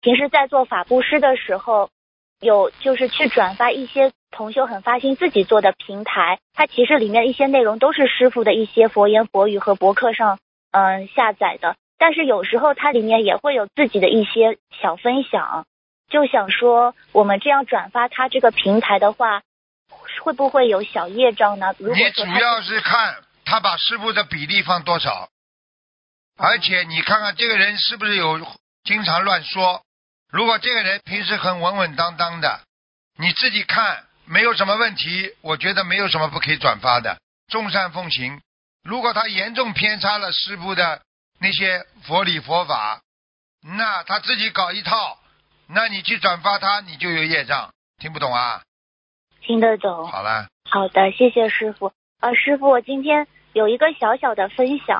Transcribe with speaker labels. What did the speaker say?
Speaker 1: 平时在做法布施的时候，有就是去转发一些同修很发心自己做的平台，它其实里面一些内容都是师父的一些佛言佛语和博客上下载的，但是有时候它里面也会有自己的一些小分享，就想说我们这样转发它这个平台的话，会不会有小业障呢？如果
Speaker 2: 你
Speaker 1: 说
Speaker 2: 主要是看他把师父的比例放多少，而且你看看这个人是不是有经常乱说。如果这个人平时很稳稳当当的，你自己看没有什么问题，我觉得没有什么不可以转发的，众善奉行。如果他严重偏差了师父的那些佛理佛法，那他自己搞一套，那你去转发他，你就有业障。听不懂啊？
Speaker 1: 听得懂。
Speaker 2: 好了。
Speaker 1: 好的，谢谢师父。师父，我今天有一个小小的分享，